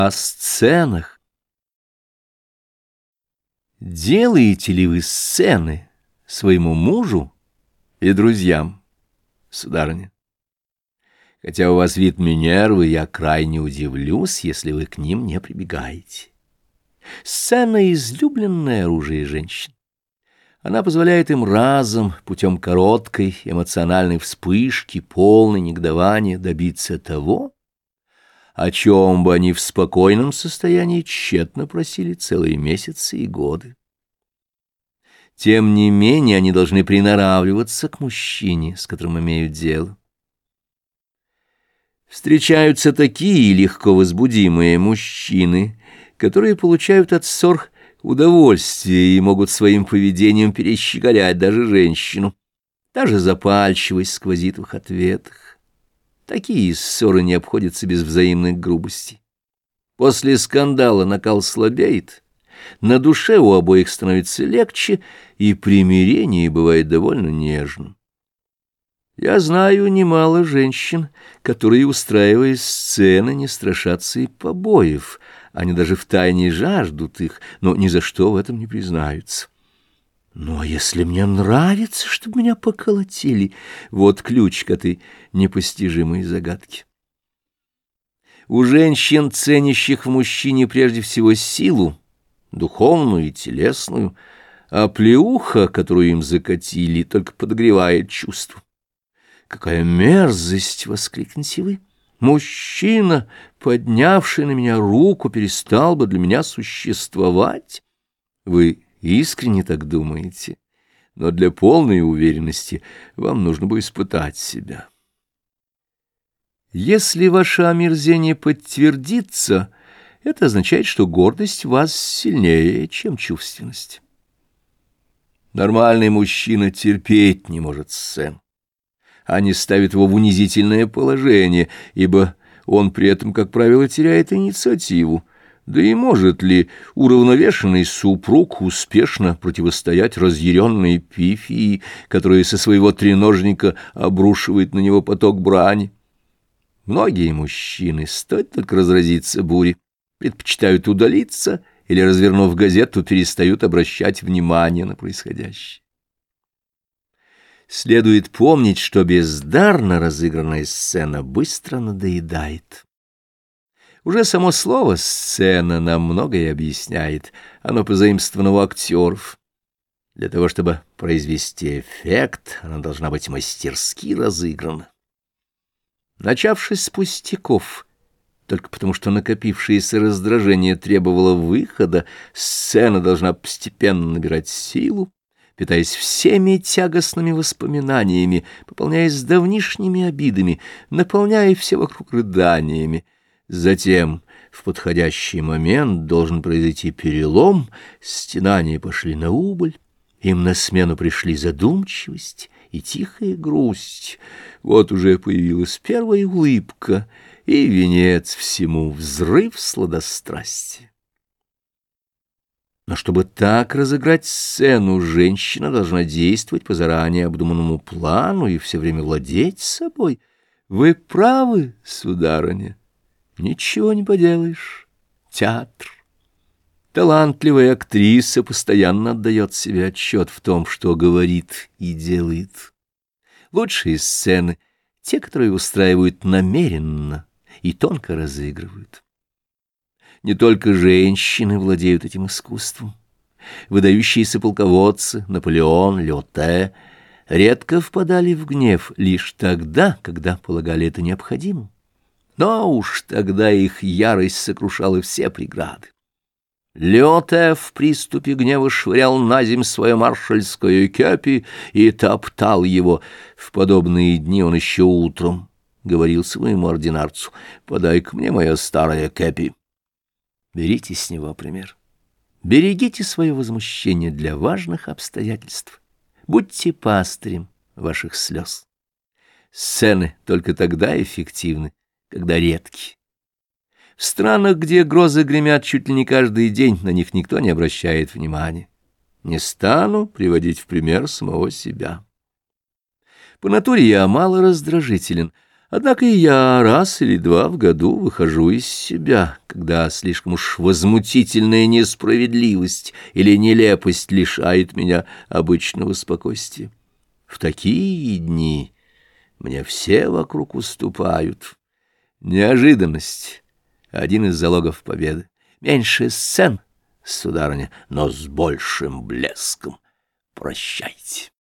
О сценах. Делаете ли вы сцены своему мужу и друзьям, сударыня? Хотя у вас вид Минервы, я крайне удивлюсь, если вы к ним не прибегаете. Сцена — излюбленное оружие женщин. Она позволяет им разом, путем короткой эмоциональной вспышки, полной негодования, добиться того, о чем бы они в спокойном состоянии тщетно просили целые месяцы и годы. Тем не менее, они должны приноравливаться к мужчине, с которым имеют дело. Встречаются такие легко возбудимые мужчины, которые получают от ссор удовольствие и могут своим поведением перещеголять даже женщину. Даже запальчивость сквозит в их ответах. Такие ссоры не обходятся без взаимных грубостей. После скандала накал слабеет, на душе у обоих становится легче, и примирение бывает довольно нежным. Я знаю немало женщин, которые, устраивая сцены, не страшатся и побоев. Они даже втайне жаждут их, но ни за что в этом не признаются. Ну, а если мне нравится, чтобы меня поколотили? Вот ключ к этой непостижимой загадке. У женщин, ценящих в мужчине прежде всего силу, духовную и телесную, а плеуха, которую им закатили, только подогревает чувство. «Какая мерзость!» — воскликнете вы. «Мужчина, поднявший на меня руку, перестал бы для меня существовать?» Вы искренне так думаете, но для полной уверенности вам нужно бы испытать себя. Если ваше омерзение подтвердится, это означает, что гордость в вас сильнее, чем чувственность. Нормальный мужчина терпеть не может сцен. Они ставят его в унизительное положение, ибо он при этом, как правило, теряет инициативу. Да и может ли уравновешенный супруг успешно противостоять разъяренной пифии, которая со своего треножника обрушивает на него поток брани? Многие мужчины, стоит только разразиться бурей, предпочитают удалиться или, развернув газету, перестают обращать внимание на происходящее. Следует помнить, что бездарно разыгранная сцена быстро надоедает. Уже само слово «сцена» нам многое объясняет, оно позаимствовано у актеров. Для того, чтобы произвести эффект, она должна быть мастерски разыграна. Начавшись с пустяков, только потому что накопившееся раздражение требовало выхода, сцена должна постепенно набирать силу, питаясь всеми тягостными воспоминаниями, пополняясь давнишними обидами, наполняя все вокруг рыданиями. Затем, в подходящий момент, должен произойти перелом, стенания пошли на убыль, им на смену пришли задумчивость и тихая грусть. Вот уже появилась первая улыбка, и венец всему — взрыв сладострастия. Но чтобы так разыграть сцену, женщина должна действовать по заранее обдуманному плану и все время владеть собой. Вы правы, сударыня, ничего не поделаешь. Театр. Талантливая актриса постоянно отдает себе отчет в том, что говорит и делает. Лучшие сцены — те, которые устраивают намеренно и тонко разыгрывают. Не только женщины владеют этим искусством. Выдающиеся полководцы Наполеон, Леоте редко впадали в гнев лишь тогда, когда полагали это необходимым. Но уж тогда их ярость сокрушала все преграды. Леоте в приступе гнева швырял на земь свое маршальское кепи и топтал его. В подобные дни он еще утром говорил своему ординарцу: «Подай-ка мне мое старое кепи». Берите с него пример. Берегите свое возмущение для важных обстоятельств. Будьте пастырем ваших слез. Сцены только тогда эффективны, когда редки. В странах, где грозы гремят чуть ли не каждый день, на них никто не обращает внимания. Не стану приводить в пример самого себя. По натуре я мало раздражителен, Однако и я раз или два в году выхожу из себя, когда слишком уж возмутительная несправедливость или нелепость лишает меня обычного спокойствия. В такие дни мне все вокруг уступают. Неожиданность — один из залогов победы. Меньше сцен, сударыня, но с большим блеском. Прощайте.